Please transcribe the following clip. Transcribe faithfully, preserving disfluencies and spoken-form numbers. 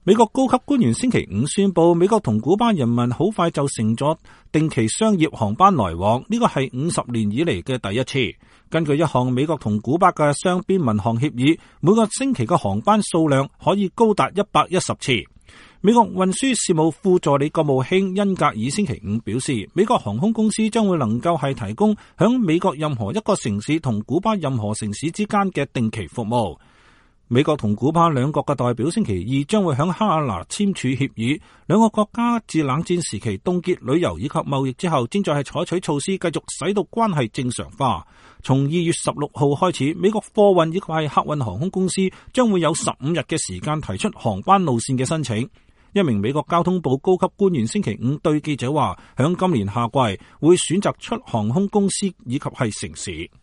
美國高級官員星期五宣布，美國同古巴人民好快就乘咗定期商業航班來往，呢個係五十年以嚟嘅第一次。根據一項美國同古巴嘅雙邊民航協議，每個星期嘅航班數量可以高達一百一十次。美國運輸事務副助理國務卿恩格爾星期五表示，美國航空公司將會能夠係提供響美國任何一個城市同古巴任何城市之間嘅定期服務。美國同古巴兩國嘅代表星期二將會響哈瓦那簽署協議，兩個國家自冷戰時期凍結旅遊以及貿易之後，正在係採取措施繼續使到關係正常化。從二月十六號開始，美國貨運以及係客運航空公司將會有十五日嘅時間提出航班路線嘅申請。一名美國交通部高級官員星期五對記者話，響今年夏季會選擇出航空公司以及係城市。